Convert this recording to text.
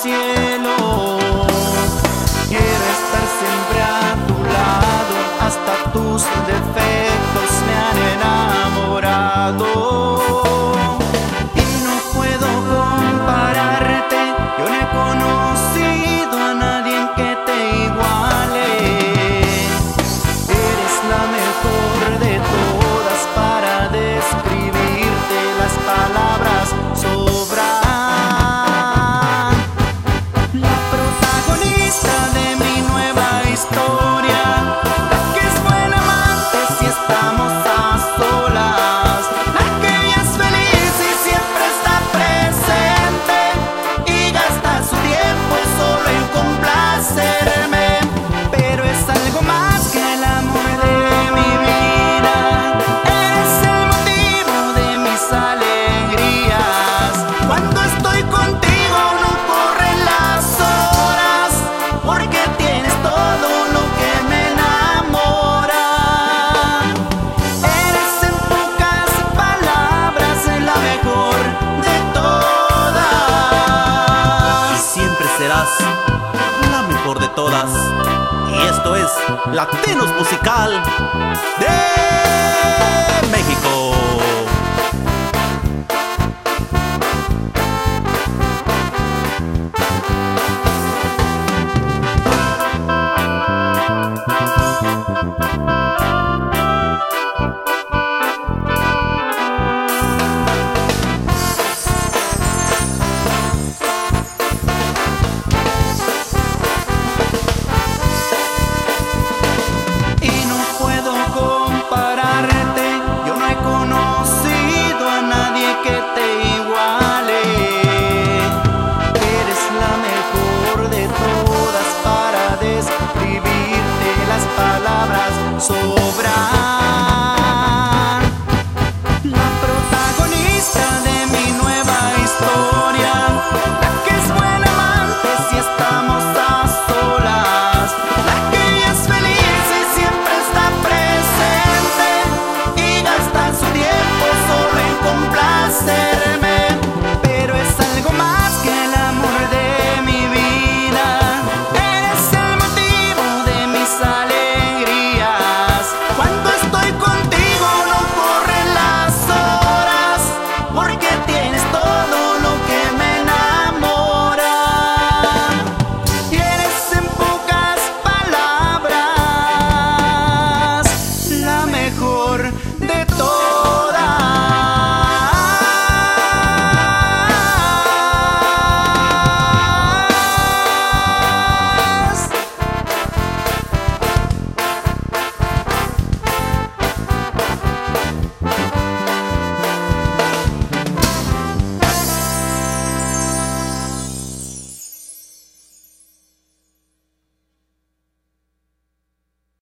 cielo. Quiero estar siempre a tu lado, hasta tus defectos me han enamorado. Y no puedo compararte, yo no he conocido a nadie que te iguale. Eres la mejor de todas, para describirte las palabras sobran. La protagonista de mi nueva historia, la que es buena amante si estamos a solas, la que es feliz y siempre está presente y gasta su tiempo solo en complacerme. Pero es algo más que el amor de mi vida, eres el motivo de mis alegrías. Cuando estoy contigo no corren las horas, porque tienes todo lo que me enamora. Eres en pocas palabras la mejor de todas. Y siempre serás la mejor de todas. Y esto es Latinos Musical de México.